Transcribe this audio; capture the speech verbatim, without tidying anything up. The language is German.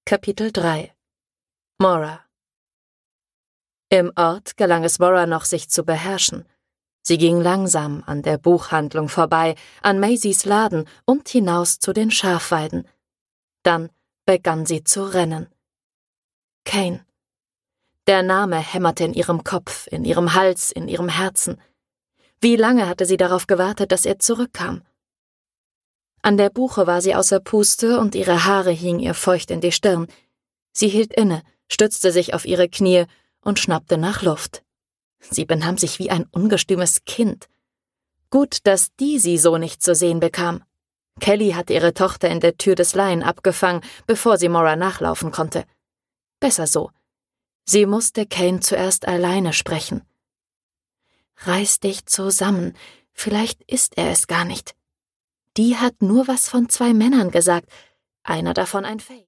Kapitel drei. Maura. Im Ort gelang es Maura noch, sich zu beherrschen. Sie ging langsam an der Buchhandlung vorbei, an Maisys Laden und hinaus zu den Schafweiden. Dann begann sie zu rennen. Kane. Der Name hämmerte in ihrem Kopf, in ihrem Hals, in ihrem Herzen. Wie lange hatte sie darauf gewartet, dass er zurückkam? An der Buche war sie außer Puste und ihre Haare hingen ihr feucht in die Stirn. Sie hielt inne, stützte sich auf ihre Knie und schnappte nach Luft. Sie benahm sich wie ein ungestümes Kind. Gut, dass die sie so nicht zu sehen bekam. Kelly hatte ihre Tochter in der Tür des Lion abgefangen, bevor sie Maura nachlaufen konnte. Besser so. Sie musste Kane zuerst alleine sprechen. »Reiß dich zusammen, vielleicht ist er es gar nicht. Die hat nur was von zwei Männern gesagt, einer davon ein Fake.«